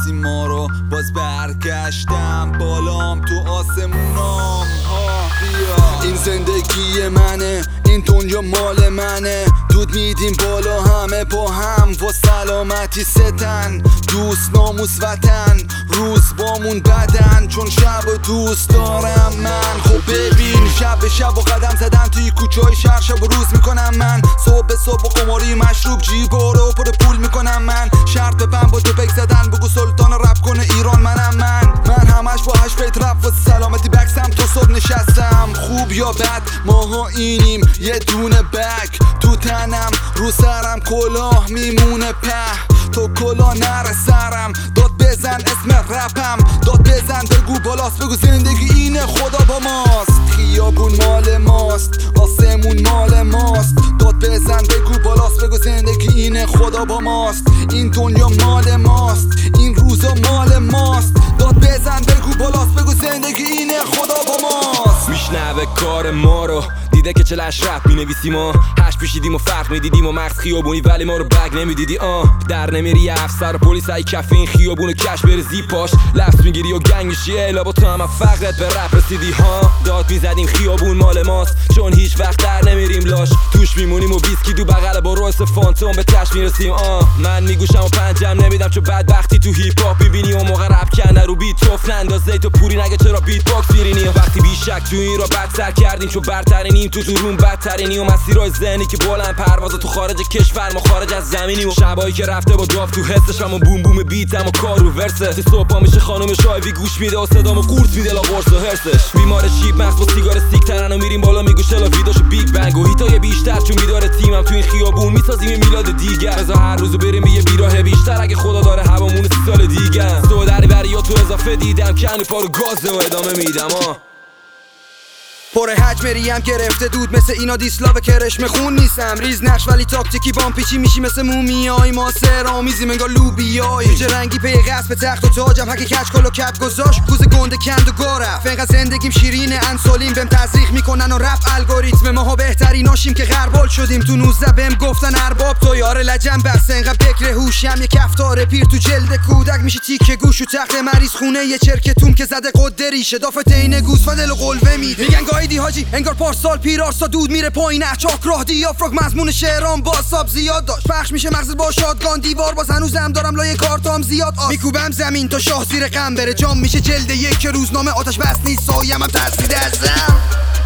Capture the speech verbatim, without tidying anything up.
نمیشناسی ما رو. باز برگشتم بالام تو آسمونام ها بیا. این زندگی منه، این دنیا مال منه. دود میدیم بالا همه با هم و سلامتی ستن. دوست ناموس وطن روز بامون بدن چون شب و دوست دارم من. خب ببین شب به شب و قدم زدم توی کوچه های شهر. شب و روز میکنم من، صبح به صبح و قماری مشروب جیبا رو پر پول میکنم من. شرط بپن با تو بک زدن بگو سلطان رپ کنه ایران منم من. من همش با هشت بیت رپ و سلامتی بکسم تا صبح نشستم. خوب یا بد ماها اینیم یه دونه بک تو تنم، رو سرم کلاه میمونه په. تو کلاه نره سرم، داد بزن اسم رپم، داد بزن بگو بالاست، بگو زندگی اینه خدا با ماست. خیابون مال ماست، آسمون مال ماست. داد بزن بگو بالاست، بگو زندگی اینه خدا با ماست. این دنیا مال ماست، این روزا مال ماست. داد بزن بگو بالاست، بگو زندگی اینه خدا با ماست. میشنوه کار ما رو، دیده که چلش رپ مینویسیم و هش پیشیدیم و فرق میدیدیم و مغز خیابونی ولی ما رو بگ نمیدیدی. آه در نمیری افسر و پلیس ای کف این خیابون و کش بریزی پاش لفظ میگیری و گنگ میشی. الا با تو هم فقرت به رپ رسیدی ها. داد میزدیم خیابون مال ماست چون هیچ وقت در نمیریم لاش. توش میمونیم و ویسکی دو بغل با رویس فانتوم به تش میرسیم. آه من میگوشم و پنجم نمیدم چون بدبختی تو هیپ هاپ میبینی و موقع رپ کنده رو بیت توف نندازه تو پوری نگه چرا بیت باکس میرینی. وقتی بی شک تو این را بدتر کردیم چون برترینیم تو درون بدترینی و مسیرهای ذهنی که بلند پرواز تو خارج کشور ما خارج از زمینی و شبایی که رفته با داف تو حسش و بوم بوم بیتم و کار رو ورسه. تو صبح میشه خانم شایوی گوش میده و صدامو قورت میده لا قرص و هرسش. بیمار شیب مغز با سیگار سیک ترن و میریم بالا میگوشه لا ویداشو بیگ بنگ و هیتای بیشتر چون بیدار تیمم تو این خیابون میسازیم میلاد دیگر. بذار هر روزو بریم به یه بیراه بیشتر اگه خدا داره هوامون سی سال دیگه. تو دری بری یا تو اضافه دیدم کنو پارو گاز و ادامه میدم. آ پر حج مریم گرفته دود مثل اینا دیسلاو کرشم خون نیستم. ریز نقش ولی تاکتیکی بام پیچی میشی مثل مومیای ما سرامیزیم انگار لوبیای. جوجه رنگی پی قصب تخت و تاجم هکی کچ کل و کپ گذاشت کوز گنده کند و گارف. انقدر زندگیم شیرینه انسولین بهم تزریق میکنن و رپ الگوریتم ماها بهتریناشیم که غربال شدیم. تو نوزده بهم گفتن ارباب تو یار لجن بس انقدر بکر هوشم یه کفتار پیر تو جلد کودک میشی تیکه گوش و تخت مریض خونه یه چرکتون که زده قده ریشه دافت عین گوسفند و قلوه میده. میگن گایدی حاجی انگار پارسال پیرارسا دود میره پایین اچاک راه دیافراگ مضمون شعرام با ساب زیاد داشت. پخش میشه مغز با شادگان دیوار باز هنوزم دارم لای کارتام زیاد آس. میکوبم زمین تا شاه زیر غم بره جام میشه جلد یک روزنامه آتش بس نیست سایم هم ترسیده ازم.